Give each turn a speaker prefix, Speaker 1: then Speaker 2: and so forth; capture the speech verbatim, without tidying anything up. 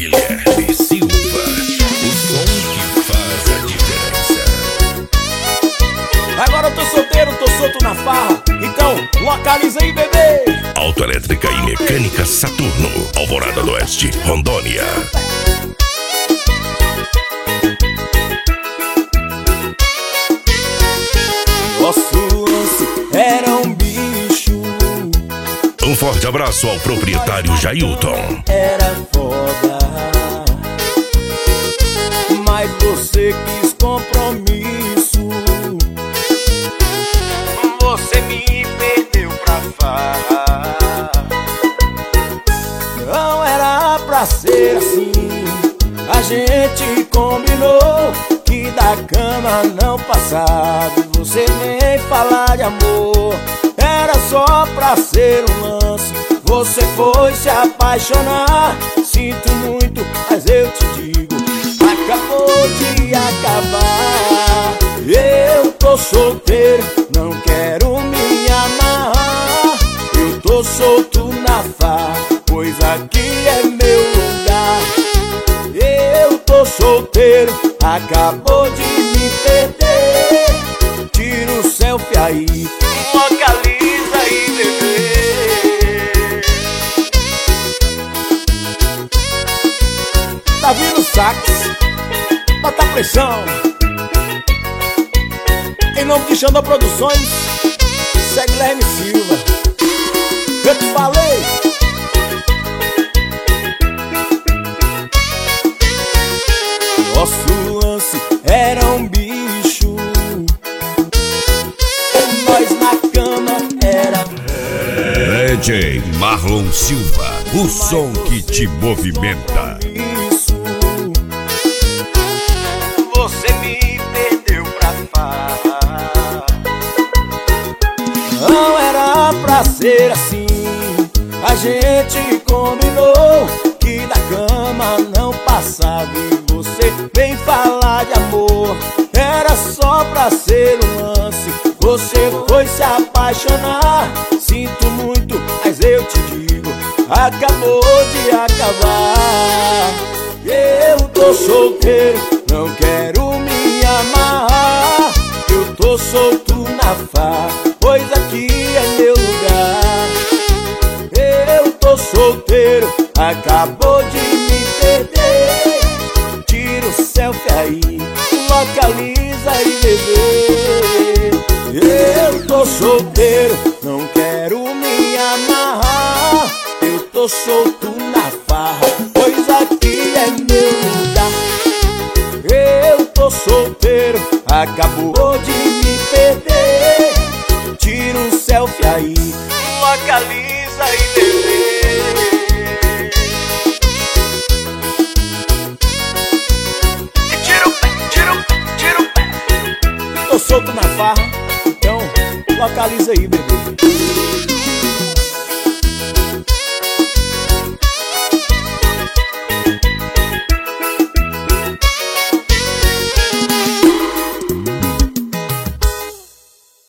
Speaker 1: Guilherme Silva, o som que faz a diferença.
Speaker 2: Agora eu tô solteiro, tô solto na farra, então localiza aí, bebê.
Speaker 1: Autoelétrica e Mecânica Saturno, Alvorada do Oeste, Rondônia.
Speaker 2: Nosso lance era um bicho.
Speaker 1: Um forte abraço ao proprietário Jailton.
Speaker 2: Era foda, mas você quis compromisso. Você me perdeu pra farra. Não era pra ser assim. A gente combinou que da cama não passava. Você nem falar de amor. Era só pra ser um lance. Você foi se apaixonar. Sinto muito, mas eu te digo, acabou de acabar. Eu tô solteiro, não quero me amarrar. Eu tô solto na farra, pois aqui é meu lugar. Eu tô solteiro, acabou de me perder. Tira o selfie aí, localiza aí, bebê. Tá vindo o sax, bota pressão. Em nome de Xandão Produções, segue Guilherme Silva. Eu te falei. Nosso lance era um bicho. Nós na cama era
Speaker 3: D J Marlon Silva, o som que te movimenta.
Speaker 2: isso. Você me perdeu pra farra. Não era pra ser assim. A gente combinou que da cama não passava. E você vem falar de amor. Era só pra ser um lance. Você foi se apaixonar. Sinto muito, mas eu te digo, acabou de acabar. Eu tô solteiro, não quero me amarrar. Eu tô solto na farra, pois aqui é meu lugar. Eu tô solteiro, acabou de me perder. Tira o selfie aí, localiza aí, bebê. Eu tô solteiro, não quero me amarrar. Eu tô solto na farra, pois aqui é meu lugar. Eu tô solteiro, acabou de me perder. Tira um selfie aí, localiza aí, bebê. Tira o pé, tira o pé, tira o pé. Tô solto na farra, então localiza aí, bebê.